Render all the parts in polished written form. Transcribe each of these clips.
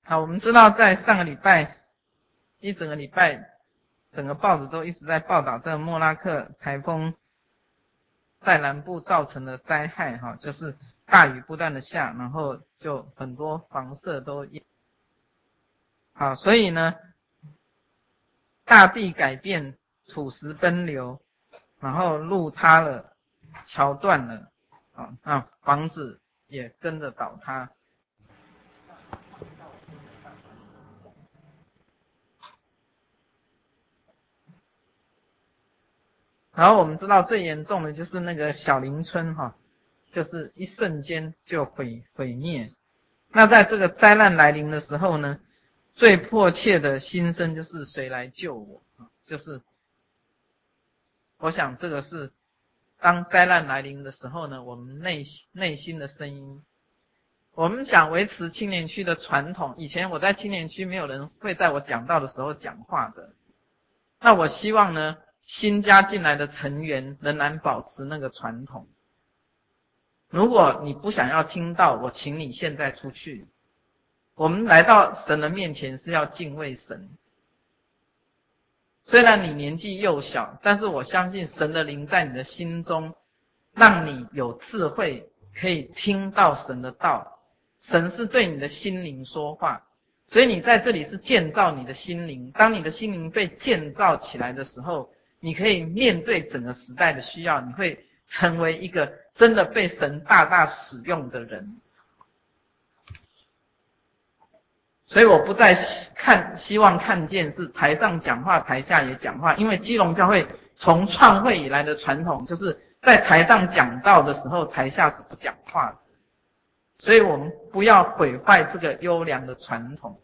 好，我们知道在上个礼拜一整个礼拜，整个报纸都一直在报道这个莫拉克台风在南部造成的灾害哈，就是大雨不断的下，然后就很多房舍都好，所以呢，大地改变，土石奔流，然后路塌了，桥断了，那房子也跟着倒塌。然后我们知道最严重的就是那个小林村哈，就是一瞬间就毁灭。那在这个灾难来临的时候呢，最迫切的心声就是谁来救我？就是我想这个是当灾难来临的时候呢，我们内心的声音。我们想维持青年区的传统，以前我在青年区没有人会在我讲道的时候讲话的。那我希望呢，新加进来的成员仍然保持那个传统。如果你不想要听到，我请你现在出去。我们来到神的面前是要敬畏神。虽然你年纪幼小，但是我相信神的灵在你的心中，让你有智慧，可以听到神的道。神是对你的心灵说话，所以你在这里是建造你的心灵。当你的心灵被建造起来的时候，你可以面对整个时代的需要，你会成为一个真的被神大大使用的人。所以我不再希望看见是台上讲话，台下也讲话，因为基隆教会从创会以来的传统，就是在台上讲道的时候，台下是不讲话的。所以我们不要毁坏这个优良的传统。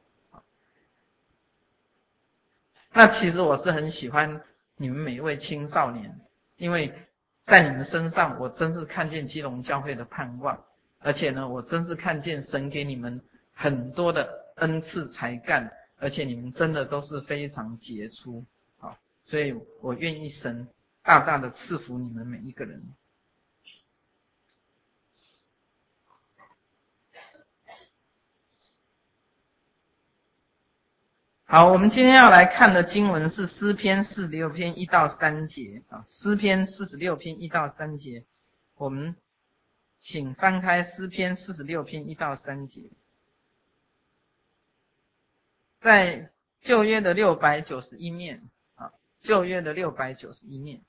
那其实我是很喜欢你们每一位青少年，因为在你们身上，我真是看见基隆教会的盼望，而且呢，我真是看见神给你们很多的恩赐才干，而且你们真的都是非常杰出，所以我愿意神大大的赐福你们每一个人。好，我们今天要来看的经文是诗篇46篇1到3节啊，诗篇46篇1到3节，我们请翻开诗篇46篇1到3节，在旧约的691面啊，旧约的691面。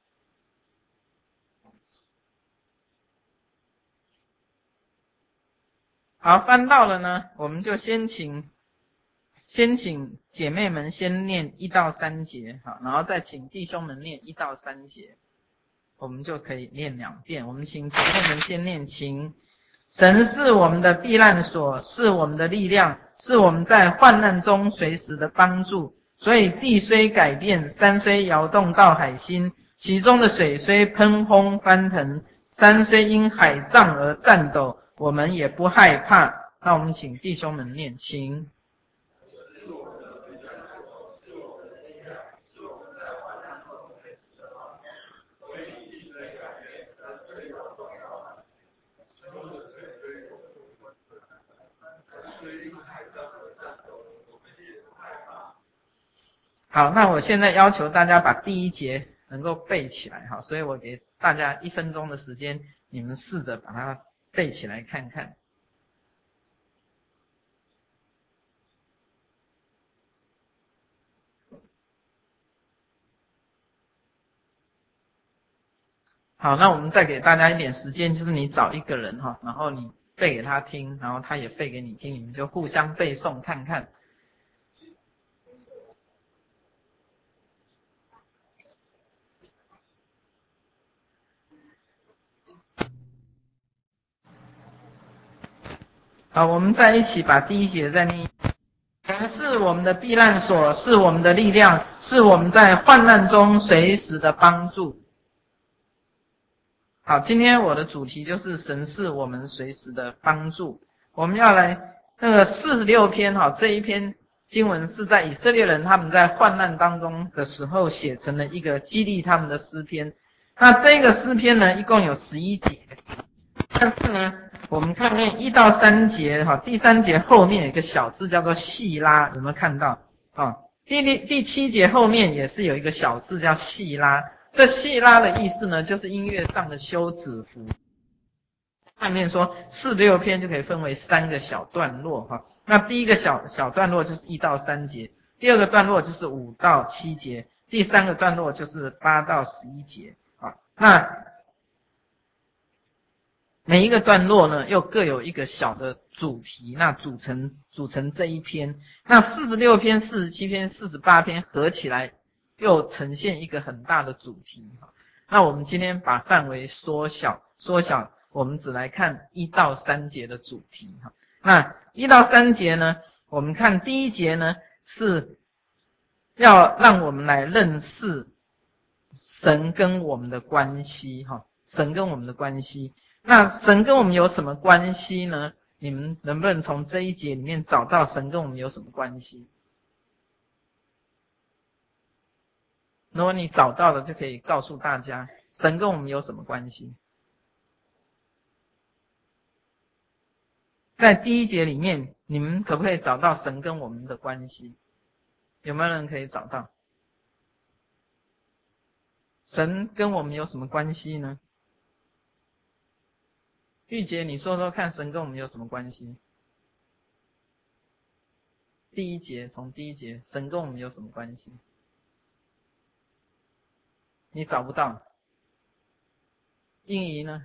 好，翻到了呢，我们就先请姐妹们先念1到3节，好，然后再请弟兄们念1到3节，我们就可以念2遍。我们请姐妹们先念，请。神是我们的避难所，是我们的力量，是我们在患难中随时的帮助。所以地虽改变，山虽摇动到海心，其中的水虽喷轰翻腾，山虽因海涨而颤抖，我们也不害怕。那我们请弟兄们念，请。好，那我现在要求大家把第1节能够背起来，好，所以我给大家1分钟的时间，你们试着把它背起来看看。好，那我们再给大家一点时间，就是你找一个人哈，然后你背给他听，然后他也背给你听，你们就互相背诵看看。好，我们再一起把第1节再念。神是我们的避难所，是我们的力量，是我们在患难中随时的帮助。好，今天我的主题就是神是我们随时的帮助。我们要来那个46篇哈，这一篇经文是在以色列人他们在患难当中的时候写成了一个激励他们的诗篇。那这个诗篇呢，一共有11节，但是呢， 我们看那1到3节哈，第3节后面有一个小字叫做细拉，有没有看到啊？第7节后面也是有一个小字叫细拉，这细拉的意思呢，就是音乐上的休止符。上面说46篇就可以分为3个小段落哈。那第一个小段落就是1到3节，第二个段落就是5到7节，第三个段落就是8到11节啊。那每一个段落呢，又各有一个小的主题，那组成这一篇。那46篇、47篇、48篇合起来，又呈现一个很大的主题哈。那我们今天把范围缩小，我们只来看1到3节的主题哈。那1到3节呢，我们看第一节呢，是要让我们来认识神跟我们的关系哈，神跟我们的关系。那神跟我们有什么关系呢？你们能不能从这一节里面找到神跟我们有什么关系？如果你找到了，就可以告诉大家神跟我们有什么关系。在第一节里面，你们可不可以找到神跟我们的关系？有没有人可以找到？神跟我们有什么关系呢？玉洁，你说说看，神跟我们有什么关系？第一节，从第一节，神跟我们有什么关系？你找不到。英仪呢？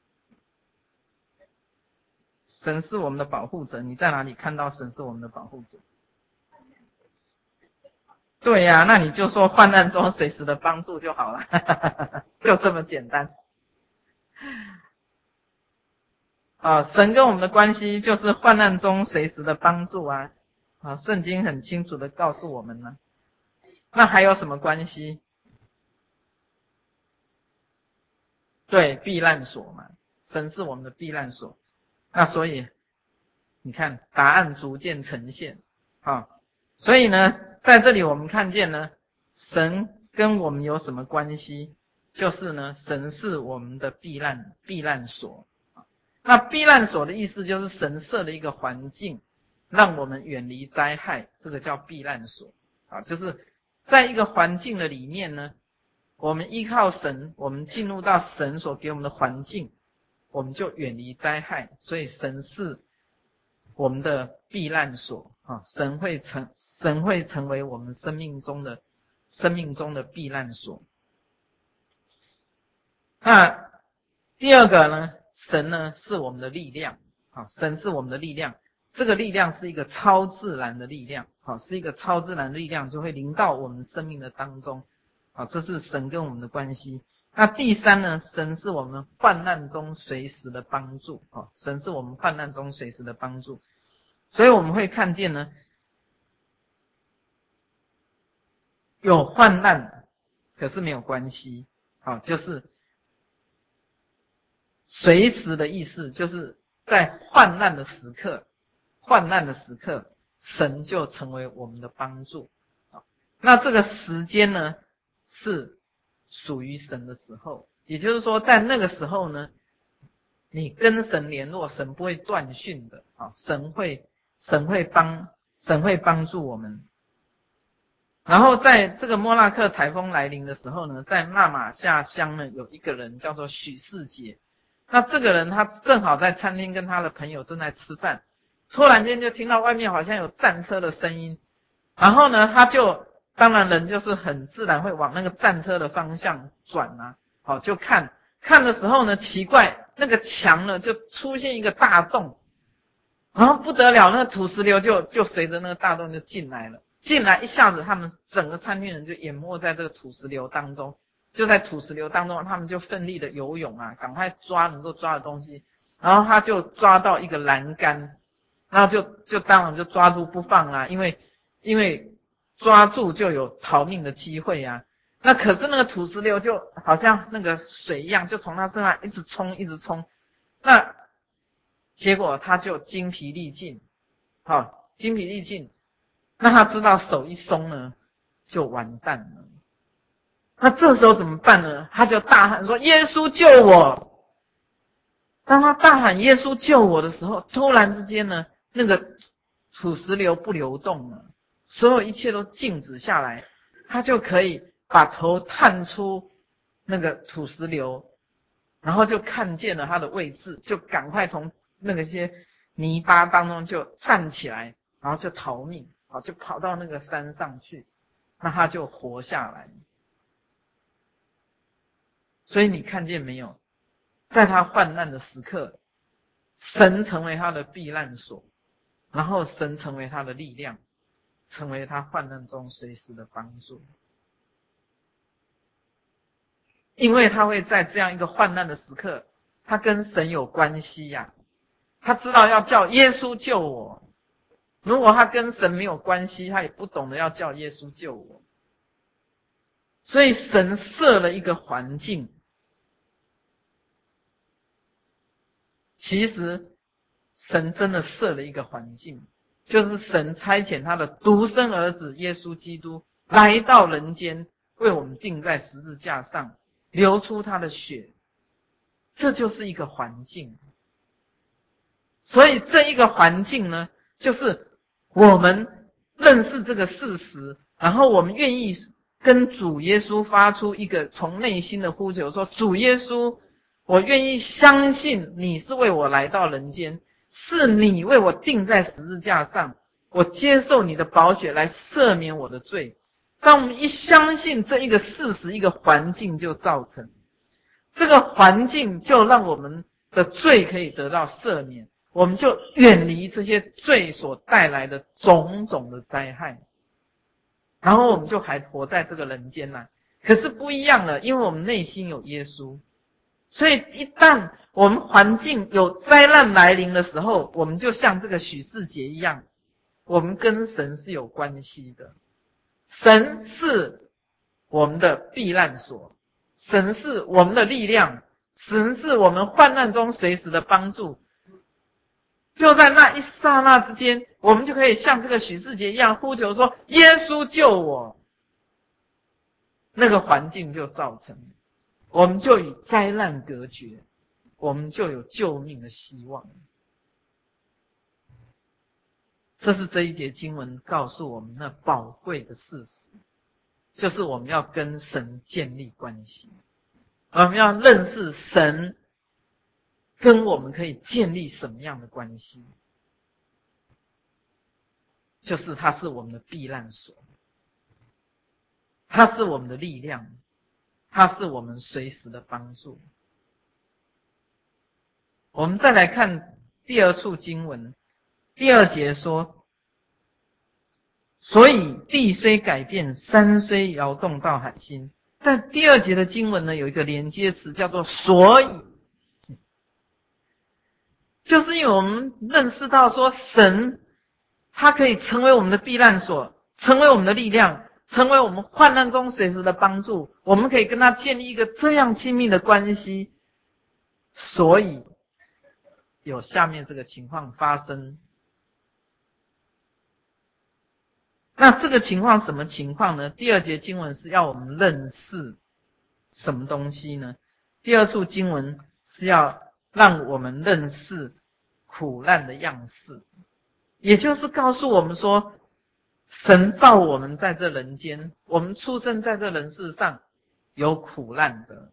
神是我们的保护者，你在哪里看到神是我们的保护者？对呀，那你就说患难中随时的帮助就好了，就这么简单。神跟我们的关系就是患难中随时的帮助啊！圣经很清楚的告诉我们呢。那还有什么关系？对，避难所嘛，神是我们的避难所。那所以你看，答案逐渐呈现啊。所以呢，在这里我们看见呢，神跟我们有什么关系？就是呢，神是我们的避难所。那避难所的意思就是神设的一个环境，让我们远离灾害，这个叫避难所啊。就是在一个环境的里面呢，我们依靠神，我们进入到神所给我们的环境，我们就远离灾害。所以神是我们的避难所啊，神会成为我们生命中的避难所。那第二个呢，神呢是我们的力量啊，神是我们的力量，这个力量是一个超自然的力量啊，是一个超自然的力量，就会临到我们生命的当中啊，这是神跟我们的关系。那第三呢，神是我们患难中随时的帮助啊，神是我们患难中随时的帮助。所以我们会看见呢，有患难，可是没有关系啊，就是随时的意思，就是在患难的时刻，神就成为我们的帮助啊。那这个时间呢，是属于神的时候，也就是说，在那个时候呢，你跟神联络，神不会断讯的啊，神会帮助我们。然后在这个莫纳克台风来临的时候呢，在纳玛夏乡呢，有一个人叫做许世杰。那这个人他正好在餐厅跟他的朋友正在吃饭，突然间就听到外面好像有战车的声音，然后呢，他就当然人就是很自然会往那个战车的方向转啊，好就看的时候呢，奇怪那个墙呢就出现一个大洞，然后不得了，那个土石流就随着那个大洞就进来了。进来一下子，他们整个餐厅人就淹没在这个土石流当中，就在土石流当中，他们就奋力的游泳啊，赶快抓能够抓的东西，然后他就抓到一个栏杆，然后就当然就抓住不放啦，因为抓住就有逃命的机会啊。那可是那个土石流就好像那个水一样，就从他身上一直冲，那结果他就精疲力尽，精疲力尽。那他知道手一松呢，就完蛋了。那这时候怎么办呢？他就大喊说：“耶稣救我！” 当他大喊耶稣救我的时候，突然之间呢，那个土石流不流动了，所有一切都静止下来，他就可以把头探出那个土石流，然后就看见了他的位置，就赶快从那个些泥巴当中就站起来，然后就逃命，就跑到那个山上去，那他就活下来。所以你看见没有，在他患难的时刻，神成为他的避难所，然后神成为他的力量，成为他患难中随时的帮助。因为他会在这样一个患难的时刻，他跟神有关系呀，他知道要叫耶稣救我。如果他跟神没有关系，他也不懂得要叫耶稣救我。所以神设了一个环境，其实神真的设了一个环境，就是神差遣他的独生儿子耶稣基督来到人间，为我们钉在十字架上，流出他的血，这就是一个环境。所以这一个环境呢，就是我们认识这个事实，然后我们愿意跟主耶稣发出一个从内心的呼求，说主耶稣，我愿意相信你是为我来到人间，是你为我钉在十字架上，我接受你的宝血来赦免我的罪。当我们一相信这一个事实，一个环境就造成，这个环境就让我们的罪可以得到赦免，我们就远离这些罪所带来的种种的灾害，然后我们就还活在这个人间呢。可是不一样了，因为我们内心有耶稣，所以一旦我们环境有灾难来临的时候，我们就像这个许世杰一样，我们跟神是有关系的，神是我们的避难所，神是我们的力量，神是我们患难中随时的帮助。就在那一刹那之间，我们就可以像这个许世杰一样呼求说耶稣救我，那个环境就造成，我们就与灾难隔绝，我们就有救命的希望。这是这一节经文告诉我们那宝贵的事实，就是我们要跟神建立关系，我们要认识神跟我们可以建立什么样的关系，就是他是我们的避难所，他是我们的力量，他是我们随时的帮助。我们再来看第二处经文，第二节说，所以地虽改变，山虽摇动到海心。但第二节的经文呢，有一个连接词叫做所以，就是因为我们认识到说神他可以成为我们的避难所，成为我们的力量，成为我们患难中随时的帮助，我们可以跟他建立一个这样亲密的关系，所以有下面这个情况发生。那这个情况什么情况呢？第二节经文是要我们认识什么东西呢？第二处经文是要让我们认识苦难的样式，也就是告诉我们说，神造我们在这人间，我们出生在这人世上有苦难的。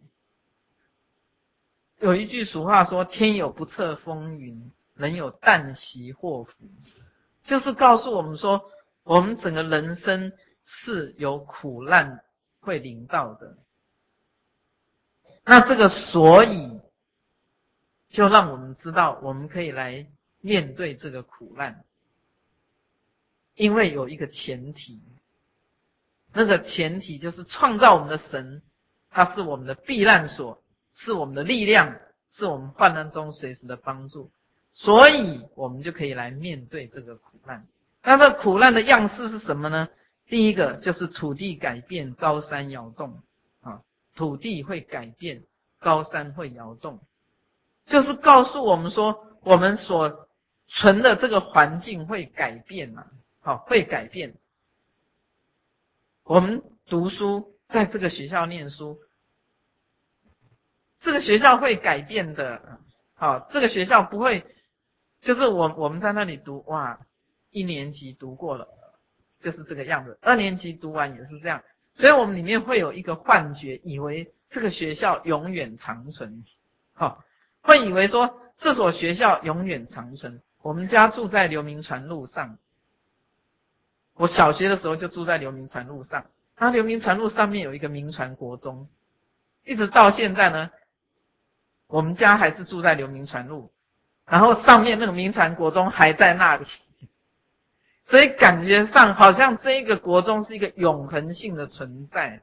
有一句俗话说，天有不测风云，人有旦夕祸福，就是告诉我们说，我们整个人生是有苦难会临到的。那这个所以就让我们知道，我们可以来面对这个苦难，因为有一个前提，那个前提就是创造我们的神，他是我们的避难所，是我们的力量，是我们患难中随时的帮助，所以我们就可以来面对这个苦难。那这苦难的样式是什么呢？第一个就是土地改变，高山摇动啊，土地会改变，高山会摇动，就是告诉我们说，我们所存的这个环境会改变啊，好，会改变。我们读书，在这个学校念书，这个学校会改变的， 好，这个学校不会，就是我们在那里读，哇，1年级读过了，就是这个样子，2年级读完也是这样，所以我们里面会有一个幻觉，以为这个学校永远长存，好，会以为说这所学校永远长存。我们家住在刘铭传路上，我小学的时候就住在刘铭传路上，那刘铭传路上面有一个铭传国中，一直到现在呢，我们家还是住在刘铭传路，然后上面那个铭传国中还在那里，所以感觉上好像这一个国中是一个永恒性的存在，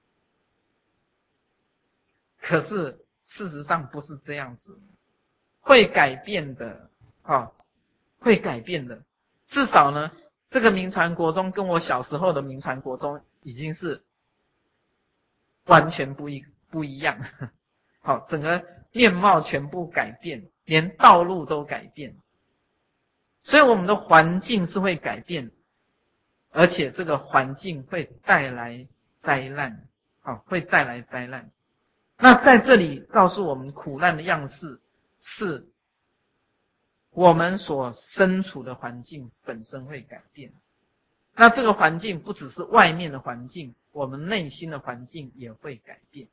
可是事实上不是这样子，会改变的，会改变的。至少呢，这个铭传国中跟我小时候的铭传国中已经是完全不一样，好，整个面貌全部改变，连道路都改变，所以我们的环境是会改变，而且这个环境会带来灾难，会带来灾难。那在这里告诉我们，苦难的样式是我们所身处的环境本身会改变。那这个环境不只是外面的环境，我们内心的环境也会改变。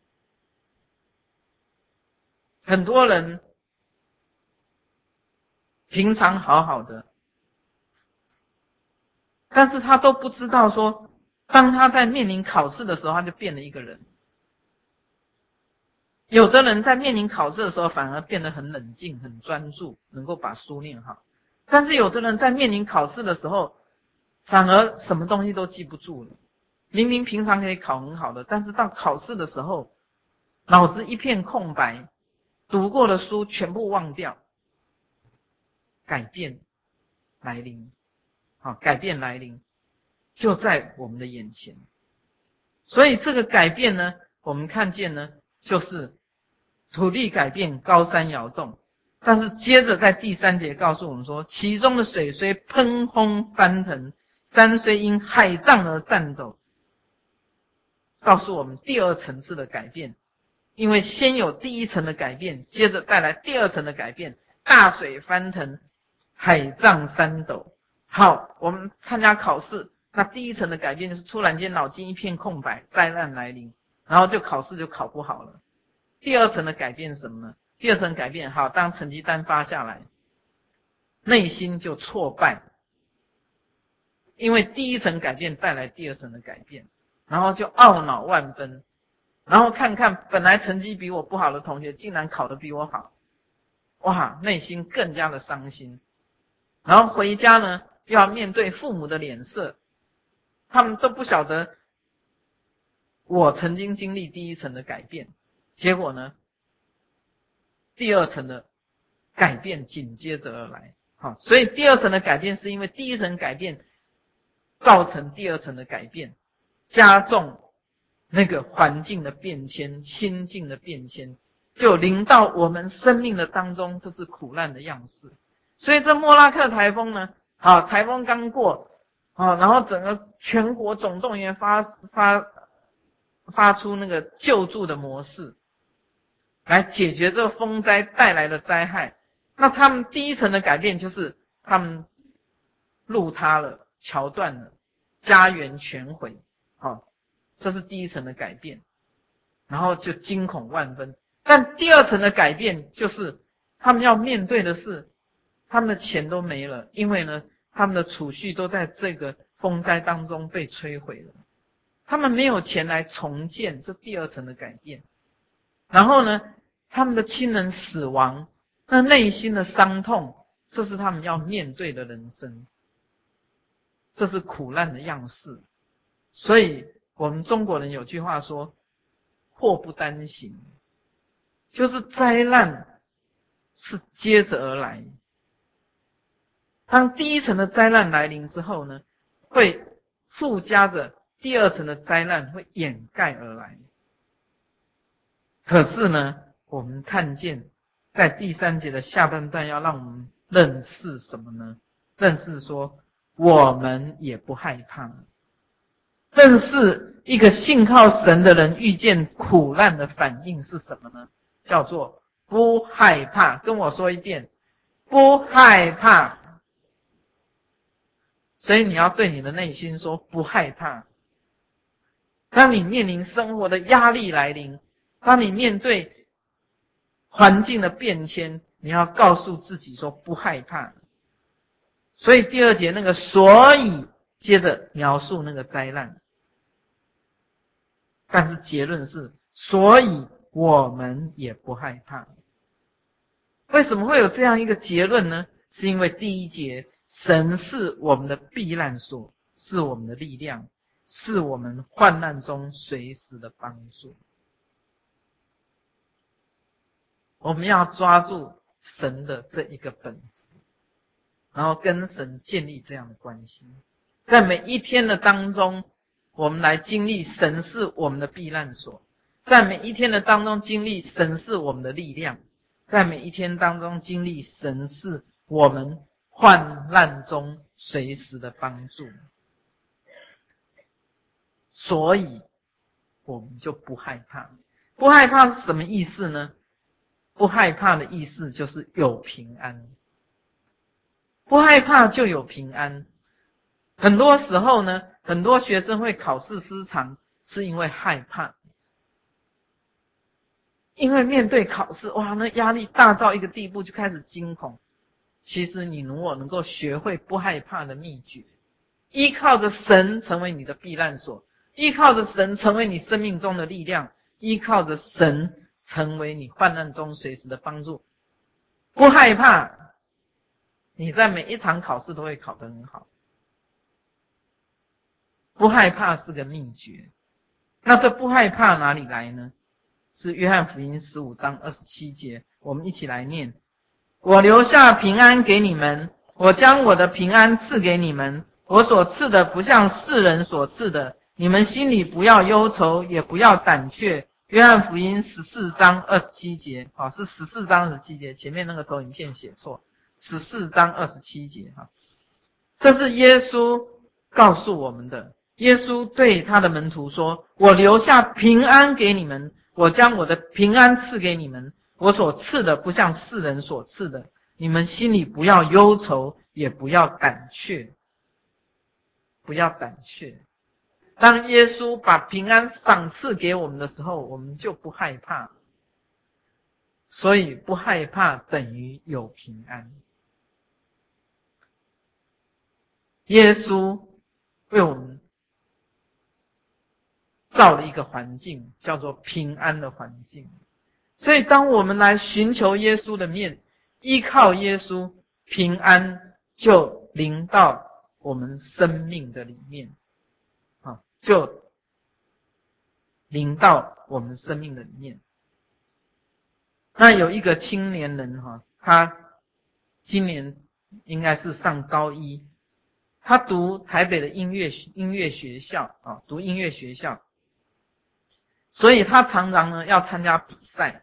很多人平常好好的，但是他都不知道说，当他在面临考试的时候，他就变了一个人。有的人在面临考试的时候反而变得很冷静、很专注，能够把书念好。但是有的人在面临考试的时候，反而什么东西都记不住了。明明平常可以考很好的，但是到考试的时候，脑子一片空白，读过的书全部忘掉。改变来临，改变来临就在我们的眼前。所以这个改变呢，我们看见呢，就是土地改变，高山摇动。但是接着在第3节告诉我们说，其中的水虽喷轰翻腾，山虽因海涨而颤抖，告诉我们第2层次的改变。因为先有第1层的改变，接着带来第2层的改变，大水翻腾，海涨山抖。好，我们参加考试，那第1层的改变就是突然间脑筋一片空白，灾难来临，然后就考试就考不好了。第2层的改变是什么呢？第2层改变，好，当成绩单发下来，内心就挫败，因为第1层改变带来第2层的改变，然后就懊恼万分，然后看看本来成绩比我不好的同学竟然考得比我好，哇，内心更加的伤心。然后回家呢，又要面对父母的脸色，他们都不晓得我曾经经历第1层的改变，结果呢，第2层的改变紧接着而来。好，所以第2层的改变是因为第1层改变造成第2层的改变，加重那个环境的变迁、心境的变迁，就临到我们生命的当中，这是苦难的样式。所以这莫拉克台风呢，好，台风刚过，然后整个全国总动员发出那个救助的模式，来解决这个风灾带来的灾害。那他们第1层的改变就是他们路塌了，桥断了，家园全毁，这是第1层的改变，然后就惊恐万分。但第2层的改变就是他们要面对的是，他们的钱都没了，因为呢，他们的储蓄都在这个风灾当中被摧毁了，他们没有钱来重建，这第2层的改变。然后呢，他们的亲人死亡，那内心的伤痛，这是他们要面对的人生，这是苦难的样式。所以我们中国人有句话说，祸不单行，就是灾难是接着而来。当第1层的灾难来临之后呢，会附加着第2层的灾难会掩盖而来。可是呢，我们看见在第3节的下半段要让我们认识什么呢？认识说我们也不害怕，认识一个信靠神的人遇见苦难的反应是什么呢？叫做不害怕。跟我说一遍，不害怕。所以你要对你的内心说不害怕。当你面临生活的压力来临，当你面对环境的变迁，你要告诉自己说不害怕。所以第二节那个所以接着描述那个灾难，但是结论是所以我们也不害怕。为什么会有这样一个结论呢？是因为第一节神是我们的避难所，是我们的力量，是我们患难中随时的帮助。我们要抓住神的这一个本质，然后跟神建立这样的关系。在每一天的当中，我们来经历神是我们的避难所，在每一天的当中经历神是我们的力量，在每一天当中经历神是我们患难中随时的帮助。所以我们就不害怕。不害怕是什么意思呢？不害怕的意思就是有平安。不害怕就有平安。很多时候呢，很多学生会考试失常，是因为害怕。因为面对考试，哇，那压力大到一个地步，就开始惊恐。其实你如果能够学会不害怕的秘诀，依靠着神成为你的避难所，依靠着神成为你生命中的力量，依靠着神成为你患难中随时的帮助，不害怕，你在每一场考试都会考得很好。不害怕是个秘诀。那这不害怕哪里来呢？是约翰福音15章27节，我们一起来念：我留下平安给你们，我将我的平安赐给你们，我所赐的不像世人所赐的，你们心里不要忧愁，也不要胆怯。约翰福音14章27节，是14章27节，前面那个投影片写错，14章27节，这是耶稣告诉我们的。耶稣对他的门徒说：我留下平安给你们，我将我的平安赐给你们，我所赐的不像世人所赐的，你们心里不要忧愁，也不要胆怯。不要胆怯。当耶稣把平安赏赐给我们的时候，我们就不害怕。所以不害怕等于有平安。耶稣为我们造了一个环境，叫做平安的环境。所以当我们来寻求耶稣的面，依靠耶稣，平安就临到我们生命的里面，就临到我们生命的里面。那有一个青年人，他今年应该是上高一，他读台北的音乐学校，读音乐学校，所以他常常呢要参加比赛。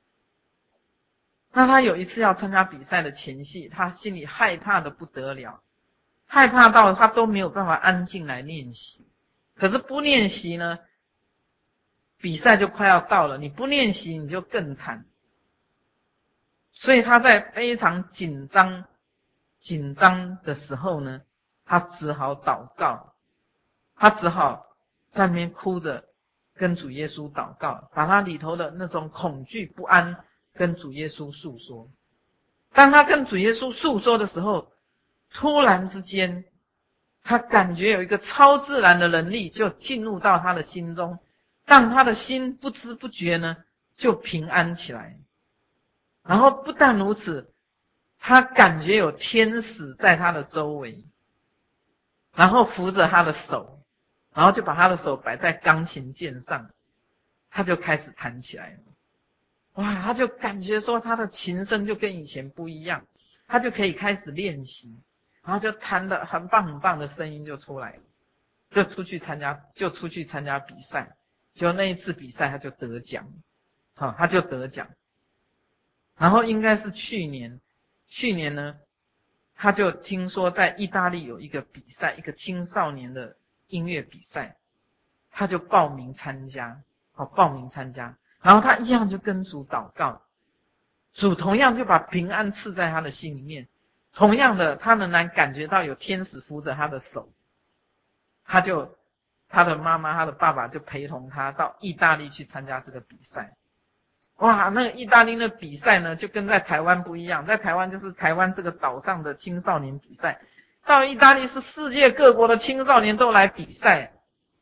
那他有一次要参加比赛的前夕，他心里害怕的不得了，害怕到他都没有办法安静来练习。可是不练习呢，比赛就快要到了，你不练习你就更惨。所以他在非常紧张的时候呢，他只好祷告，他只好在那边哭着跟主耶稣祷告，把他里头的那种恐惧不安跟主耶稣诉说。当他跟主耶稣诉说的时候，突然之间他感觉有一个超自然的能力就进入到他的心中，让他的心不知不觉呢就平安起来。然后不但如此，他感觉有天使在他的周围，然后扶着他的手，然后就把他的手摆在钢琴键上，他就开始弹起来了。哇，他就感觉说他的琴声就跟以前不一样，他就可以开始练习，然后就弹得很棒的声音就出来了，就出去参加比赛。结果那一次比赛他就得奖，他就得奖。然后应该是去年呢，他就听说在意大利有一个比赛，一个青少年的音乐比赛，他就报名参加。然后他一样就跟主祷告， 主同样就把平安赐在他的心里面，同样的，他仍然感觉到有天使扶着他的手，他的妈妈、他的爸爸就陪同他到意大利去参加这个比赛。哇，那个意大利的比赛呢，就跟在台湾不一样，在台湾就是台湾这个岛上的青少年比赛，到意大利是世界各国的青少年都来比赛。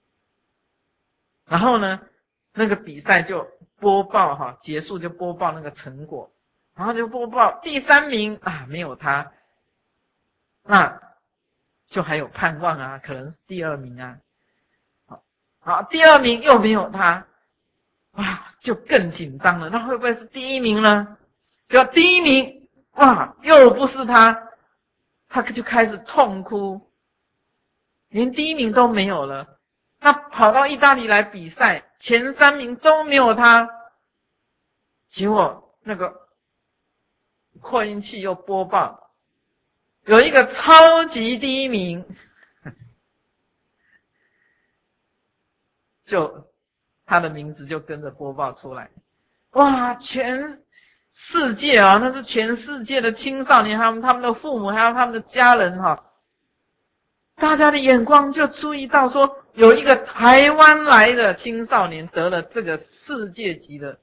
然后呢，那个比赛就播报结束就播报那个成果，然后就播报第3名啊，没有他，那就还有盼望啊，可能是第2名啊。好，第2名又没有他，哇，就更紧张了。那会不会是第1名呢？就第1名，哇，又不是他，他就开始痛哭，连第1名都没有了。他跑到意大利来比赛，前3名都没有他，结果那个扩音器又播报，有一个超级第1名，就他的名字就跟着播报出来。哇，全世界啊，那是全世界的青少年，他们的父母还有他们的家人大家的眼光就注意到说，有一个台湾来的青少年得了这个世界级的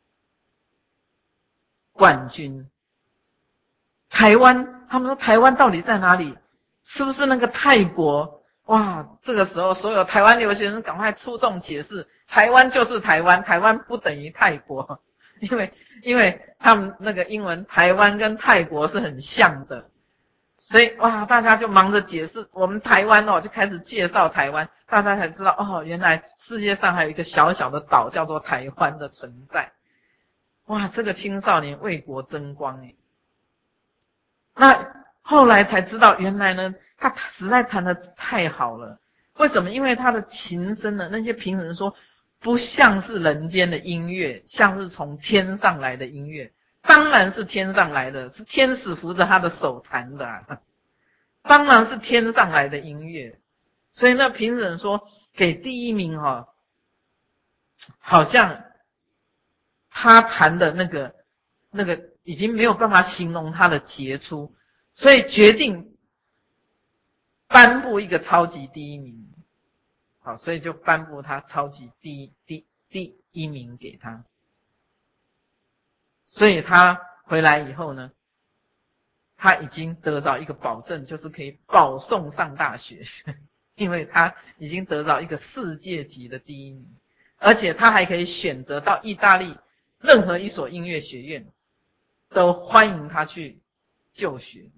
冠军。台湾，他们说台湾到底在哪里？是不是那个泰国？哇，这个时候所有台湾留学生赶快出动解释，台湾就是台湾，台湾不等于泰国，因为他们那个英文台湾跟泰国是很像的。所以哇，大家就忙着解释我们台湾就开始介绍台湾，大家才知道原来世界上还有一个小小的岛叫做台湾的存在。哇，这个青少年为国争光诶。那后来才知道，原来呢，他实在弹得太好了。为什么？因为他的琴声呢，那些评审说不像是人间的音乐，像是从天上来的音乐。当然是天上来的，是天使扶着他的手弹的当然是天上来的音乐。所以那评审说给第1名好像他弹的那个已经没有办法形容他的杰出，所以决定颁布一个超级第1名。好，所以就颁布他超级第一名给他。所以他回来以后呢，他已经得到一个保证，就是可以保送上大学，因为他已经得到一个世界级的第1名，而且他还可以选择到意大利任何一所音乐学院，都欢迎他去就学。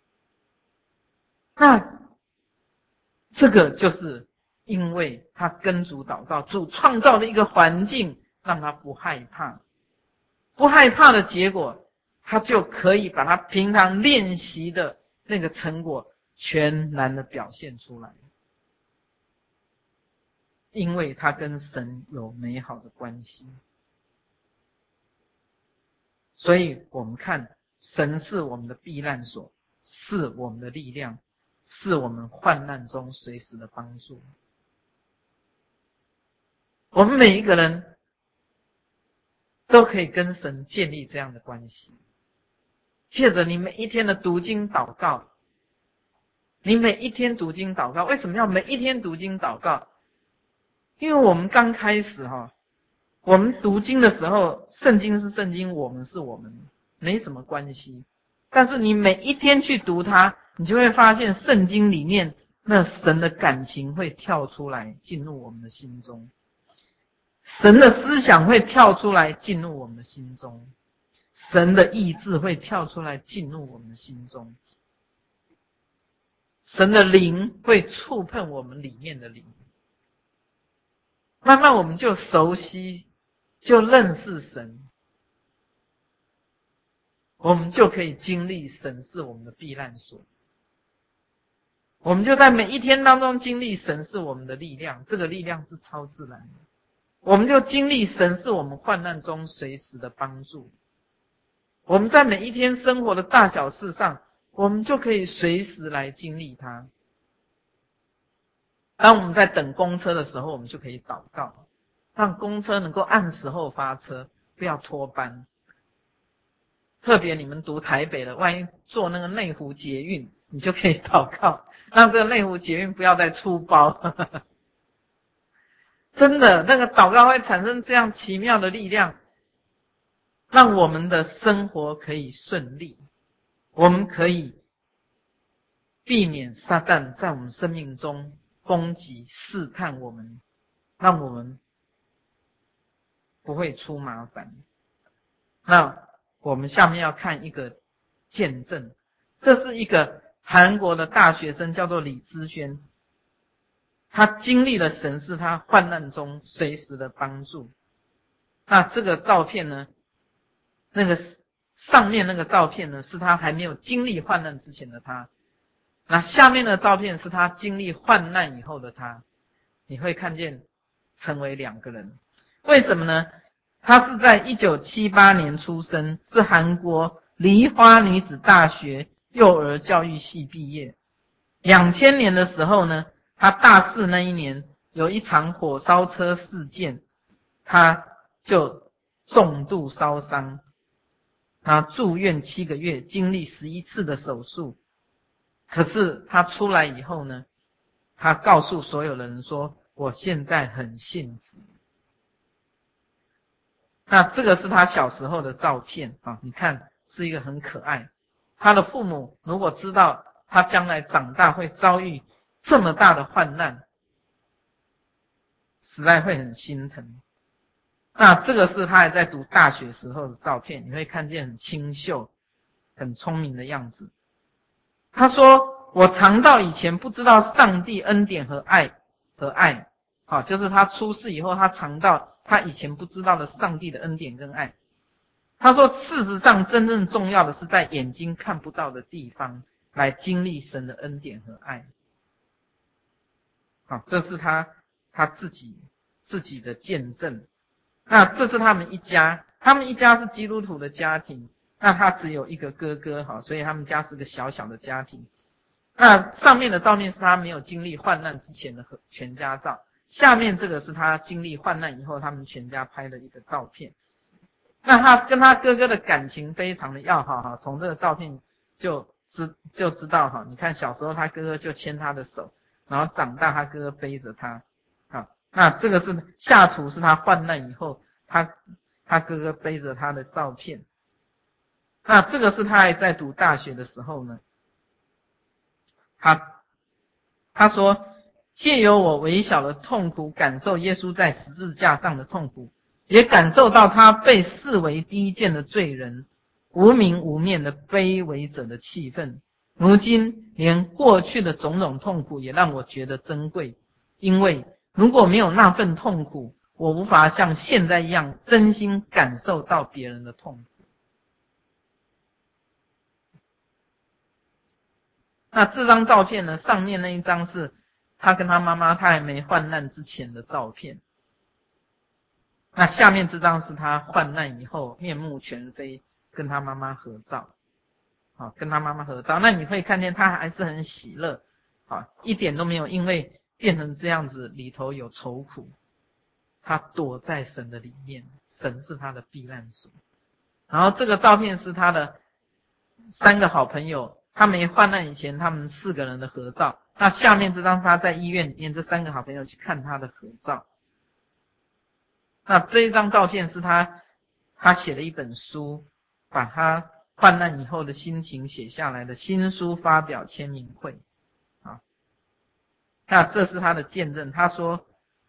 那这个就是因为他跟主祷告，主创造了一个环境让他不害怕，不害怕的结果，他就可以把他平常练习的那个成果全然的表现出来，因为他跟神有美好的关系。所以我们看，神是我们的避难所，是我们的力量，是我们患难中随时的帮助。我们每一个人都可以跟神建立这样的关系，借着你每一天的读经祷告。你每一天读经祷告，为什么要每一天读经祷告？因为我们刚开始我们读经的时候，圣经是圣经，我们是我们，没什么关系。但是你每一天去读它，你就会发现圣经里面那神的感情会跳出来进入我们的心中，神的思想会跳出来进入我们的心中，神的意志会跳出来进入我们的心中，神的灵会触碰我们里面的灵，慢慢我们就熟悉，就认识神，我们就可以经历神是我们的避难所。我们就在每一天当中经历神是我们的力量，这个力量是超自然的。我们就经历神是我们患难中随时的帮助。我们在每一天生活的大小事上，我们就可以随时来经历它。当我们在等公车的时候，我们就可以祷告，让公车能够按时候发车，不要拖班。 特别你们读台北的，万一坐那个内湖捷运，你就可以祷告，让这个内湖捷运不要再出包。真的，那个祷告会产生这样奇妙的力量，让我们的生活可以顺利，我们可以避免撒旦在我们生命中攻击试探我们，让我们不会出麻烦。那我们下面要看一个见证，这是一个韩国的大学生，叫做李知轩，他经历了神是他患难中随时的帮助。那这个照片呢，那个上面那个照片呢，是他还没有经历患难之前的他，那下面的照片是他经历患难以后的他，你会看见成为两个人。为什么呢？他是在1978年出生，是韩国梨花女子大学幼儿教育系毕业。2000年的时候呢，他大四那一年有一场火烧车事件，他就重度烧伤，他住院7个月，经历11次的手术。可是他出来以后呢，他告诉所有人说，我现在很幸福。那这个是他小时候的照片啊，你看是一个很可爱。他的父母如果知道他将来长大会遭遇这么大的患难，实在会很心疼。那这个是他还在读大学时候的照片，你会看见很清秀、很聪明的样子。他说，我尝到以前不知道上帝恩典和爱，好，就是他出世以后，他尝到他以前不知道的上帝的恩典跟爱。他说，事实上真正重要的是在眼睛看不到的地方来经历神的恩典和爱。好，这是他自己的见证。那这是他们一家是基督徒的家庭，那他只有一个哥哥，好，所以他们家是个小小的家庭。那上面的照片是他没有经历患难之前的全家照，下面这个是他经历患难以后他们全家拍的一个照片。那他跟他哥哥的感情非常的要好哈，从这个照片就知道哈，你看小时候他哥哥就牵他的手，然后长大他哥哥背着他，好，那这个是下图是他患难以后他哥哥背着他的照片。那这个是他还在读大学的时候呢，他说，借由我微小的痛苦感受耶稣在十字架上的痛苦，也感受到他被视为低贱的罪人，无名无面的卑微者的气氛。如今连过去的种种痛苦也让我觉得珍贵，因为如果没有那份痛苦，我无法像现在一样真心感受到别人的痛苦。那这张照片呢，上面那一张是他跟他妈妈他还没患难之前的照片，那下面这张是他患难以后面目全非跟他妈妈合照，好，跟他妈妈合照，那你会看见他还是很喜乐，好，一点都没有因为变成这样子里头有愁苦，他躲在神的里面，神是他的避难所。然后这个照片是他的3个好朋友，他没患难以前他们4个人的合照。那下面这张他在医院里面，这3个好朋友去看他的合照。那这一张照片是他写了一本书，把他患难以后的心情写下来的新书发表签名会啊。那这是他的见证，他说，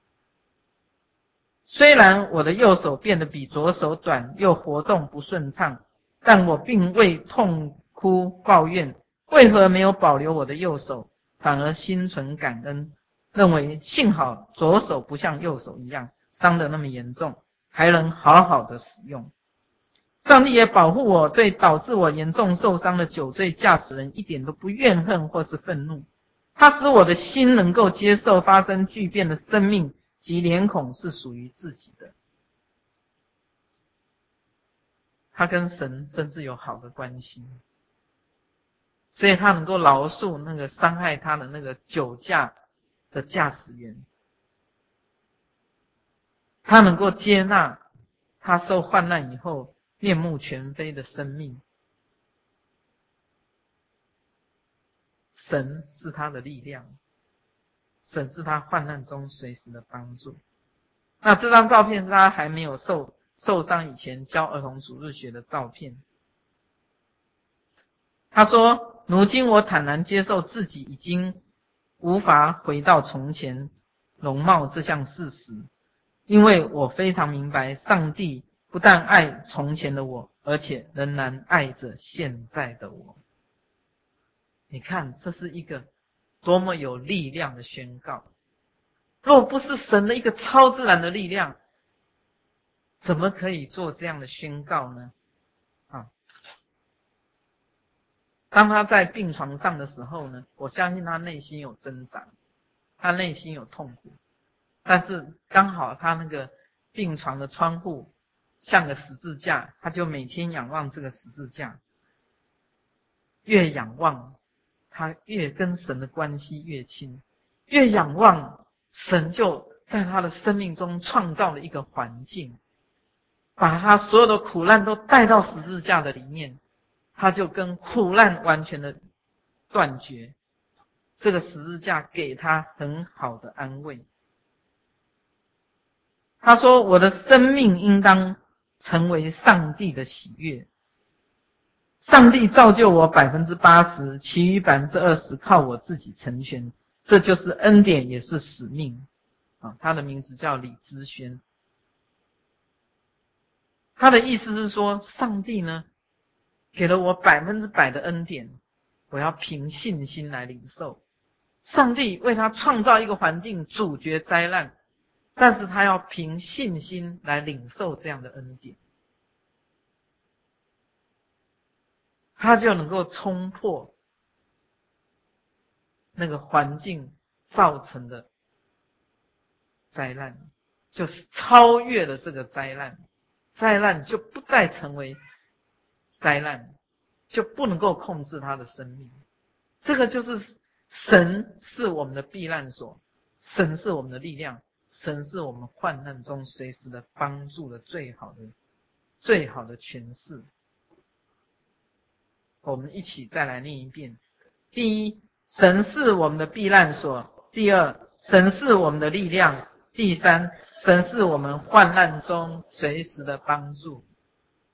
虽然我的右手变得比左手短，又活动不顺畅，但我并未痛哭抱怨，为何没有保留我的右手，反而心存感恩，认为幸好左手不像右手一样伤得那么严重，还能好好的使用。上帝也保护我，对导致我严重受伤的酒醉驾驶人一点都不怨恨或是愤怒，他使我的心能够接受发生巨变的生命及脸孔是属于自己的。他跟神真是有好的关系，所以他能够饶恕那个伤害他的那个酒驾的驾驶员，他能够接纳他受患难以后面目全非的生命， 神是他的力量，神是他患难中随时的帮助。那这张照片是他还没有受伤以前教儿童主日学的照片。他说，如今我坦然接受自己已经无法回到从前容貌这项事实，因为我非常明白上帝不但爱从前的我，而且仍然爱着现在的我。你看，这是一个多么有力量的宣告。若不是神的一个超自然的力量，怎么可以做这样的宣告呢？当他在病床上的时候呢，我相信他内心有挣扎，他内心有痛苦，但是刚好他那个病床的窗户像个十字架，他就每天仰望这个十字架，越仰望他越跟神的关系越亲，越仰望神就在他的生命中创造了一个环境，把他所有的苦难都带到十字架的里面，他就跟苦难完全的断绝，这个十字架给他很好的安慰。他说，我的生命应当成为上帝的喜悦，上帝造就我80%，其余20%靠我自己成全，这就是恩典也是使命。他的名字叫李之轩。他的意思是说，上帝呢给了我100%的恩典，我要凭信心来领受。上帝为他创造一个环境，阻绝灾难，但是他要凭信心来领受这样的恩典，他就能够冲破那个环境造成的灾难，就是超越了这个灾难，灾难就不再成为灾难，就不能够控制他的生命。这个就是神是我们的避难所，神是我们的力量，神是我们患难中随时的帮助的最好的诠释。我们一起再来念一遍。第一，神是我们的避难所；第二，神是我们的力量；第三，神是我们患难中随时的帮助。